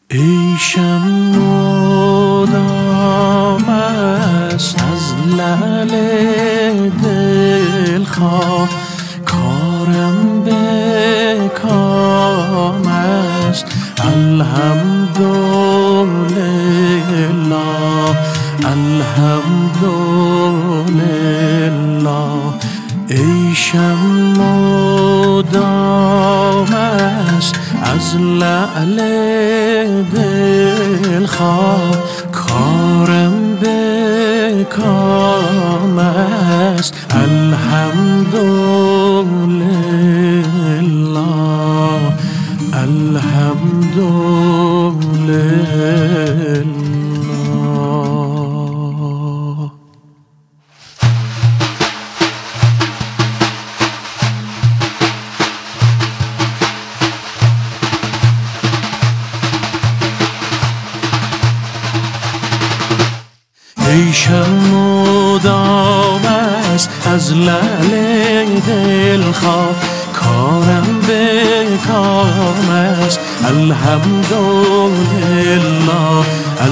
ای شمع مدام است از لعل دلخواه، کارم به کام است الحمدلله الحمدلله. ای شمع مدام است از لعل دلخواه، کارم به کام است الحمدلله الحمدلله. ای شمع مدام است از لعل دلخواه، کارم به کام است الحمدلله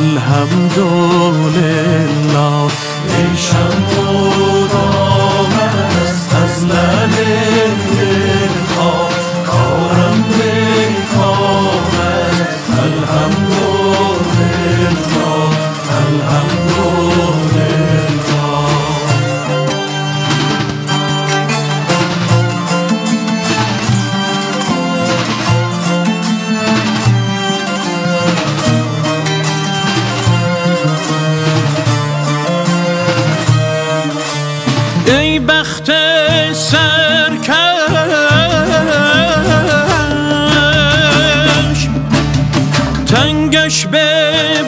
الحمدلله. ای شمع مدام است از لعل دلخواه، کارم به کام است الحمدلله الحمدلله. ای بخت سرکش، تنگش به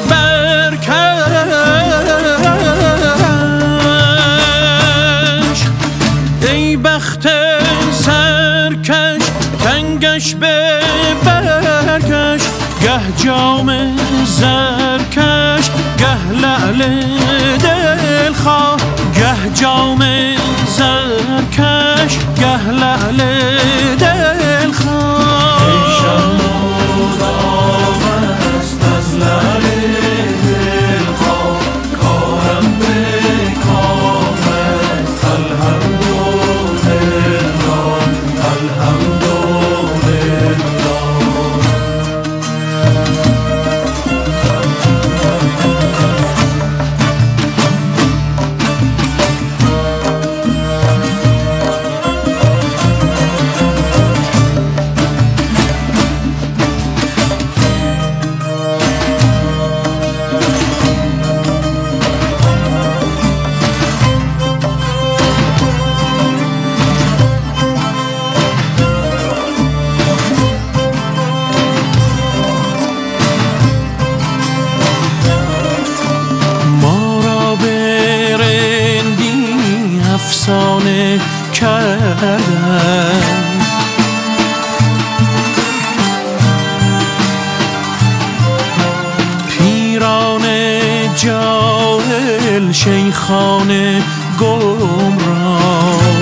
برکش. ای بخت سرکش، تنگش به برکش. گه جام زرکش، گه لعل دلخواه. گه جام زرکش، گه لعل دلخواه. ای شمع مدام است از لعل دلخواه، کارم به کام است الحمدلله الحمدلله. افسانه کردن پیران جاهل، شیخان گمراه.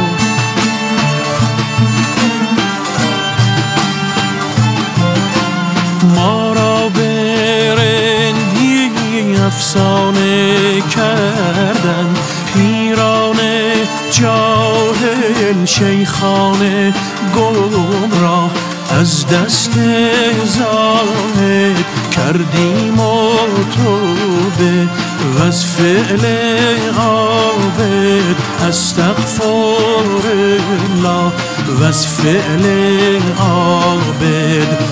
ما را به رندی افسانه کردن پیران جاهل، شیخان گمراه. از دست زاهد کردیم توبه، و از فعل عابد استغفرالله، و از فعل عابد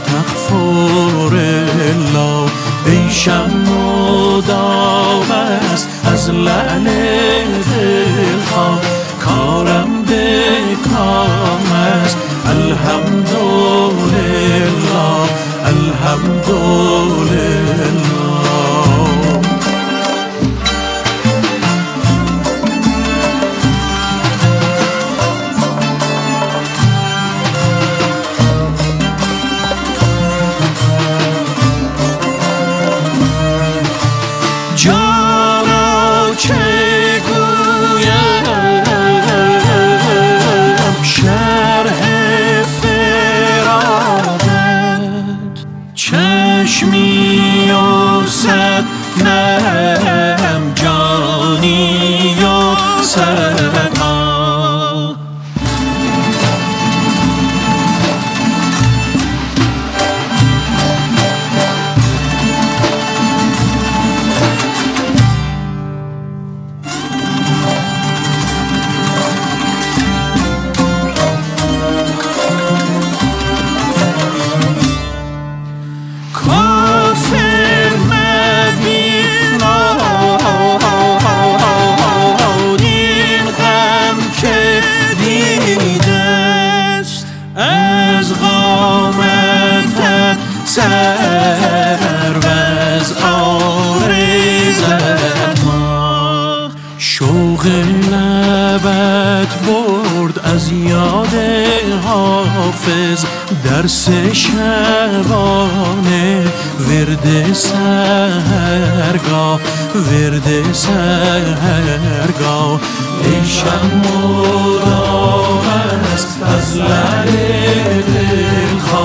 استغفرالله. ای شمع مدام است از لعل دلخواه، کارم به کام است الحمدلله الحمدلله. جانا چه گویم شرح فرادت، چشم چشمی و صد نرم جانی و صدا سر و از آرزت ما شوق لبت برد از یاد حافظ درس شبانه ورد سحرگاه ورد سحرگاه ای شمع مدام است از لعل دلخواه